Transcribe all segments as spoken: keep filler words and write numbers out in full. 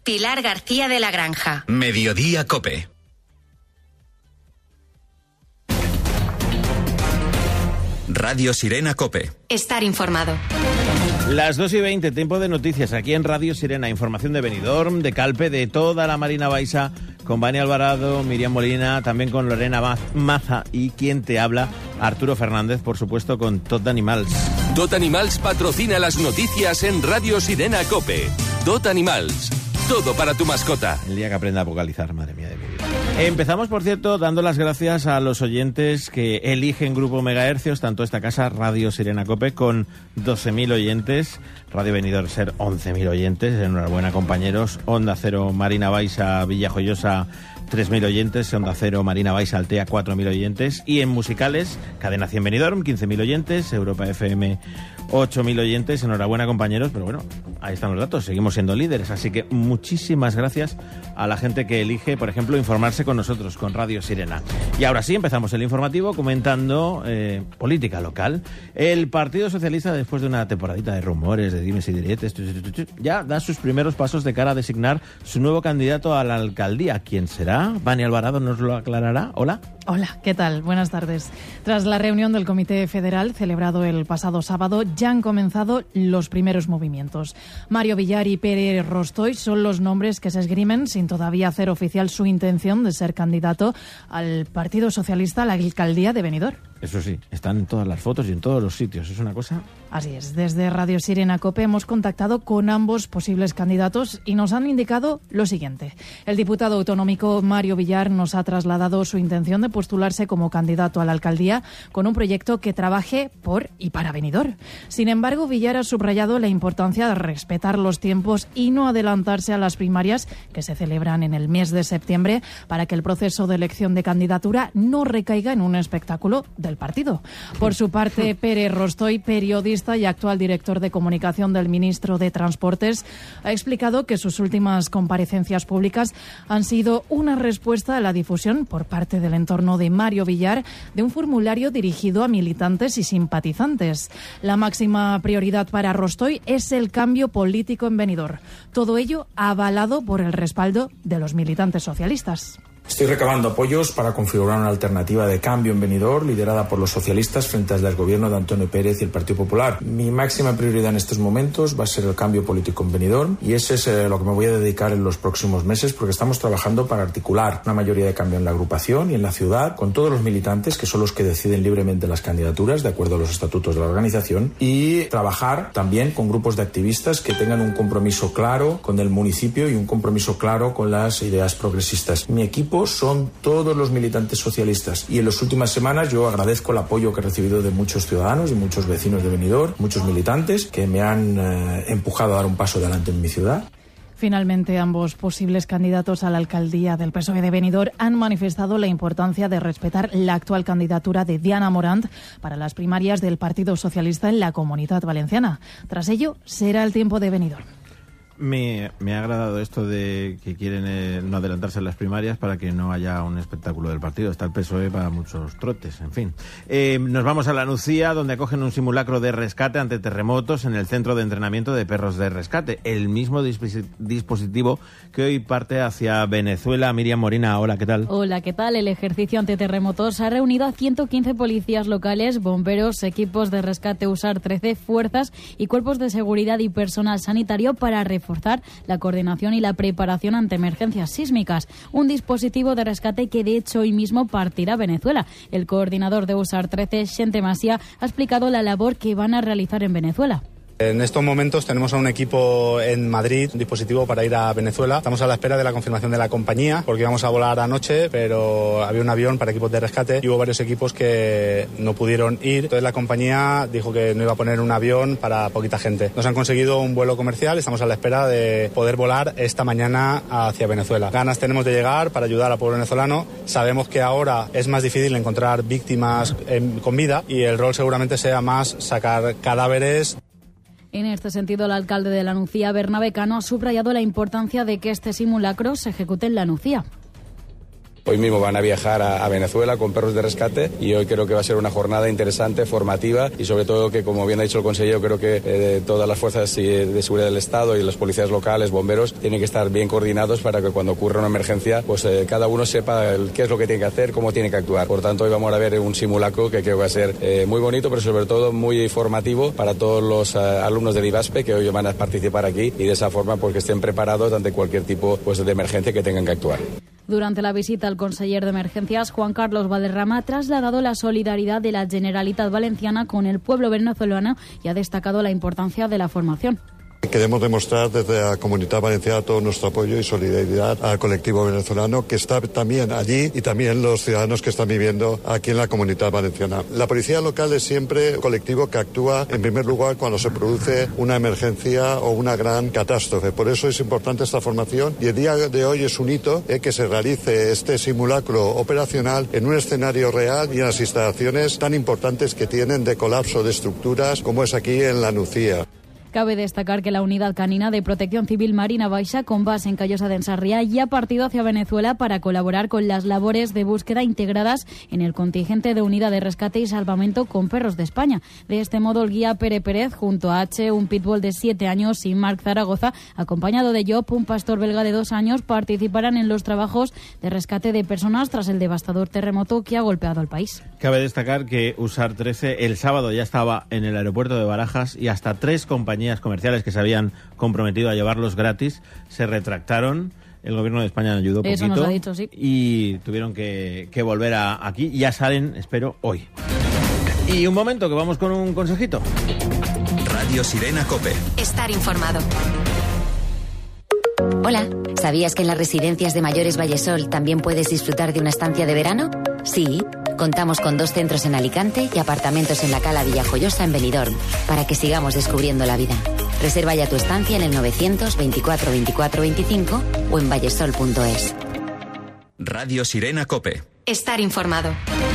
Pilar García de la Granja. Mediodía COPE. Radio Sirena COPE. Estar informado. Las dos y veinte, tiempo de noticias aquí en Radio Sirena. Información de Benidorm, de Calpe, de toda la Marina Baixa, con Vani Alvarado, Miriam Molina, también con Lorena Maza y quien te habla, Arturo Fernández, por supuesto, con Tot Animals. Tot Animals patrocina las noticias en Radio Sirena COPE. Tot Animals, todo para tu mascota. El día que aprenda a vocalizar, madre mía de mi vida. Empezamos, por cierto, dando las gracias a los oyentes que eligen Grupo Megahercios, tanto esta casa, Radio Sirena COPE, con doce mil oyentes, Radio Benidorm Ser once mil oyentes, enhorabuena compañeros, Onda Cero Marina Baixa Villajoyosa tres mil oyentes, Onda Cero Marina Baixa Altea cuatro mil oyentes, y en musicales, Cadena cien Benidorm quince mil oyentes, Europa F M ocho mil oyentes, enhorabuena compañeros, pero bueno, ahí están los datos, seguimos siendo líderes, así que muchísimas gracias a la gente que elige, por ejemplo, informarse con nosotros, con Radio Sirena. Y ahora sí, empezamos el informativo comentando eh, política local. El Partido Socialista, después de una temporadita de rumores, de dimes y diretes, ya da sus primeros pasos de cara a designar su nuevo candidato a la alcaldía. ¿Quién será? Vani Alvarado nos lo aclarará. Hola. Hola, ¿qué tal? Buenas tardes. Tras la reunión del Comité Federal celebrado el pasado sábado, ya han comenzado los primeros movimientos. Mario Villar y Pere Rostoy son los nombres que se esgrimen sin todavía hacer oficial su intención de ser candidato al Partido Socialista a la alcaldía de Benidorm. Eso sí, están en todas las fotos y en todos los sitios. Es una cosa... Así es. Desde Radio Sirena COPE hemos contactado con ambos posibles candidatos y nos han indicado lo siguiente. El diputado autonómico Mario Villar nos ha trasladado su intención de postularse como candidato a la alcaldía con un proyecto que trabaje por y para Benidorm. Sin embargo, Villar ha subrayado la importancia de respetar los tiempos y no adelantarse a las primarias que se celebran en el mes de septiembre para que el proceso de elección de candidatura no recaiga en un espectáculo de del partido. Por su parte, Pere Rostoy, periodista y actual director de comunicación del ministro de Transportes, ha explicado que sus últimas comparecencias públicas han sido una respuesta a la difusión por parte del entorno de Mario Villar de un formulario dirigido a militantes y simpatizantes. La máxima prioridad para Rostoy es el cambio político en Benidorm. Todo ello avalado por el respaldo de los militantes socialistas. Estoy recabando apoyos para configurar una alternativa de cambio en Benidorm liderada por los socialistas frente al desgobierno de Antonio Pérez y el Partido Popular. Mi máxima prioridad en estos momentos va a ser el cambio político en Benidorm y ese es eh, lo que me voy a dedicar en los próximos meses porque estamos trabajando para articular una mayoría de cambio en la agrupación y en la ciudad con todos los militantes que son los que deciden libremente las candidaturas de acuerdo a los estatutos de la organización y trabajar también con grupos de activistas que tengan un compromiso claro con el municipio y un compromiso claro con las ideas progresistas. Mi equipo son todos los militantes socialistas y en las últimas semanas yo agradezco el apoyo que he recibido de muchos ciudadanos y muchos vecinos de Benidorm, muchos militantes que me han eh, empujado a dar un paso adelante en mi ciudad. Finalmente, ambos posibles candidatos a la alcaldía del P S O E de Benidorm han manifestado la importancia de respetar la actual candidatura de Diana Morant para las primarias del Partido Socialista en la Comunitat Valenciana. Tras ello, será el tiempo de Benidorm. Me, me ha agradado esto de que quieren eh, no adelantarse en las primarias para que no haya un espectáculo del partido. Está el P S O E para muchos trotes, en fin. Eh, nos vamos a La Nucía, donde acogen un simulacro de rescate ante terremotos en el centro de entrenamiento de perros de rescate. El mismo disp- dispositivo que hoy parte hacia Venezuela. Miriam Molina, hola, ¿qué tal? Hola, ¿qué tal? El ejercicio antiterremotos ha reunido a ciento quince policías locales, bomberos, equipos de rescate U S A R trece, fuerzas y cuerpos de seguridad y personal sanitario para reforzar la coordinación y la preparación ante emergencias sísmicas. Un dispositivo de rescate que de hecho hoy mismo partirá a Venezuela. El coordinador de U S A R trece, Xente Masia, ha explicado la labor que van a realizar en Venezuela. En estos momentos tenemos a un equipo en Madrid, un dispositivo para ir a Venezuela. Estamos a la espera de la confirmación de la compañía, porque íbamos a volar anoche, pero había un avión para equipos de rescate y hubo varios equipos que no pudieron ir. Entonces la compañía dijo que no iba a poner un avión para poquita gente. Nos han conseguido un vuelo comercial y estamos a la espera de poder volar esta mañana hacia Venezuela. Ganas tenemos de llegar para ayudar al pueblo venezolano. Sabemos que ahora es más difícil encontrar víctimas en, con vida y el rol seguramente sea más sacar cadáveres. En este sentido, el alcalde de La Nucía, Bernabé Cano, ha subrayado la importancia de que este simulacro se ejecute en La Nucía. Hoy mismo van a viajar a, a Venezuela con perros de rescate y hoy creo que va a ser una jornada interesante, formativa y sobre todo que, como bien ha dicho el consejero, creo que eh, todas las fuerzas de seguridad del Estado y las policías locales, bomberos, tienen que estar bien coordinados para que cuando ocurra una emergencia, pues eh, cada uno sepa el, qué es lo que tiene que hacer, cómo tiene que actuar. Por tanto, hoy vamos a ver un simulacro que creo que va a ser eh, muy bonito, pero sobre todo muy formativo para todos los uh, alumnos del IVASPE que hoy van a participar aquí y de esa forma porque estén preparados ante cualquier tipo pues, de emergencia que tengan que actuar. Durante la visita, el conseller de Emergencias, Juan Carlos Valderrama, ha trasladado la solidaridad de la Generalitat Valenciana con el pueblo venezolano y ha destacado la importancia de la formación. Queremos demostrar desde la Comunidad Valenciana todo nuestro apoyo y solidaridad al colectivo venezolano que está también allí y también los ciudadanos que están viviendo aquí en la Comunidad Valenciana. La policía local es siempre un colectivo que actúa en primer lugar cuando se produce una emergencia o una gran catástrofe. Por eso es importante esta formación y el día de hoy es un hito eh, que se realice este simulacro operacional en un escenario real y en las instalaciones tan importantes que tienen de colapso de estructuras como es aquí en La Nucía. Cabe destacar que la Unidad Canina de Protección Civil Marina Baixa, con base en Callosa de Ensarría, ya ha partido hacia Venezuela para colaborar con las labores de búsqueda integradas en el contingente de Unidad de Rescate y Salvamento con Perros de España. De este modo, el guía Pere Pérez, junto a H, un pitbull de siete años, y Marc Zaragoza, acompañado de Job, un pastor belga de dos años, participarán en los trabajos de rescate de personas tras el devastador terremoto que ha golpeado al país. Cabe destacar que U S A R trece el sábado ya estaba en el aeropuerto de Barajas y hasta tres compañías comerciales que se habían comprometido a llevarlos gratis se retractaron. El gobierno de España ayudó poquito. Eso nos ha dicho, sí. Y tuvieron que, que volver a, aquí. Ya salen, espero, hoy. Y un momento, que vamos con un consejito. Radio Sirena COPE. Estar informado. Hola, ¿sabías que en las residencias de mayores Vallesol también puedes disfrutar de una estancia de verano? Sí, contamos con dos centros en Alicante y apartamentos en la Cala Villajoyosa en Benidorm, para que sigamos descubriendo la vida. Reserva ya tu estancia en el novecientos veinticuatro veinticuatro veinticinco o en vallesol punto es. Radio Sirena COPE. Estar informado.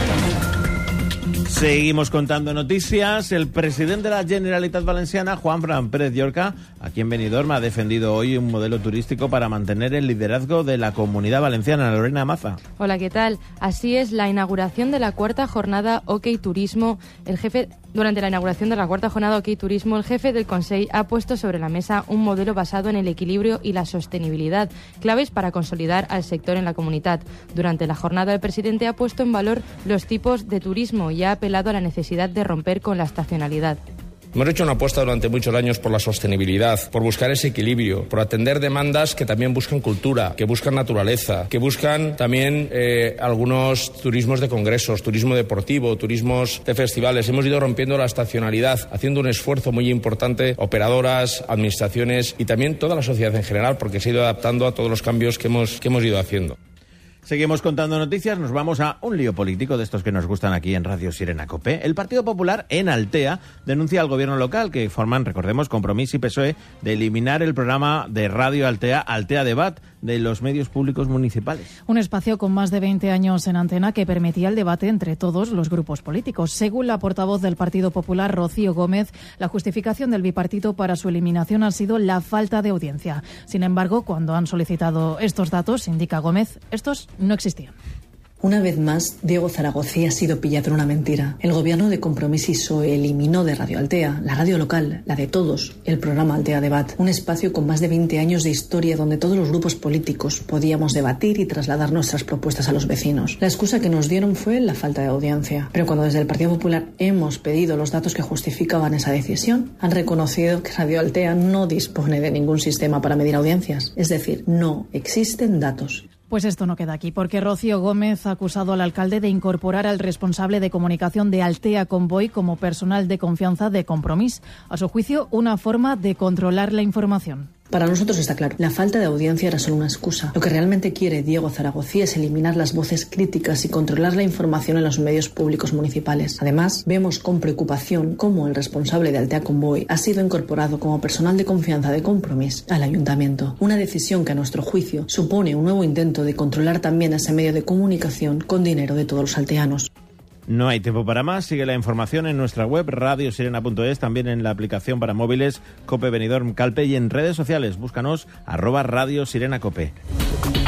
Seguimos contando noticias. El presidente de la Generalitat Valenciana, Juanfran Pérez Llorca, aquí en Benidorm, ha defendido hoy un modelo turístico para mantener el liderazgo de la Comunidad Valenciana. Lorena Maza. Hola, ¿qué tal? Así es, la inauguración de la cuarta jornada OK Turismo. El jefe, durante la inauguración de la cuarta jornada OK Turismo, el jefe del Consell ha puesto sobre la mesa un modelo basado en el equilibrio y la sostenibilidad, claves para consolidar al sector en la comunidad. Durante la jornada, el presidente ha puesto en valor los tipos de turismo y ha apelado a la necesidad de romper con la estacionalidad. Hemos hecho una apuesta durante muchos años por la sostenibilidad, por buscar ese equilibrio, por atender demandas que también buscan cultura, que buscan naturaleza, que buscan también eh, algunos turismos de congresos, turismo deportivo, turismos de festivales. Hemos ido rompiendo la estacionalidad, haciendo un esfuerzo muy importante, operadoras, administraciones y también toda la sociedad en general, porque se ha ido adaptando a todos los cambios que hemos, que hemos ido haciendo. Seguimos contando noticias, nos vamos a un lío político de estos que nos gustan aquí en Radio Sirena COPE. El Partido Popular en Altea denuncia al gobierno local, que forman, recordemos, Compromís y P S O E, de eliminar el programa de Radio Altea, Altea Debat, de los medios públicos municipales. Un espacio con más de veinte años en antena que permitía el debate entre todos los grupos políticos. Según la portavoz del Partido Popular, Rocío Gómez, la justificación del bipartito para su eliminación ha sido la falta de audiencia. Sin embargo, cuando han solicitado estos datos, indica Gómez, estos no existían. Una vez más, Diego Zaragoza ha sido pillado en una mentira. El gobierno de Compromís y P S O E eliminó de Radio Altea, la radio local, la de todos, el programa Altea Debat, un espacio con más de veinte años de historia donde todos los grupos políticos podíamos debatir y trasladar nuestras propuestas a los vecinos. La excusa que nos dieron fue la falta de audiencia. Pero cuando desde el Partido Popular hemos pedido los datos que justificaban esa decisión, han reconocido que Radio Altea no dispone de ningún sistema para medir audiencias. Es decir, no existen datos. Pues esto no queda aquí, porque Rocío Gómez ha acusado al alcalde de incorporar al responsable de comunicación de Altea Convoy como personal de confianza de Compromís. A su juicio, una forma de controlar la información. Para nosotros está claro, la falta de audiencia era solo una excusa. Lo que realmente quiere Diego Zaragoza es eliminar las voces críticas y controlar la información en los medios públicos municipales. Además, vemos con preocupación cómo el responsable de Altea Convoy ha sido incorporado como personal de confianza de Compromís al ayuntamiento. Una decisión que, a nuestro juicio, supone un nuevo intento de controlar también ese medio de comunicación con dinero de todos los alteanos. No hay tiempo para más. Sigue la información en nuestra web radio sirena punto es, también en la aplicación para móviles COPE Benidorm Calpe y en redes sociales. Búscanos arroba Radio Sirena Cope.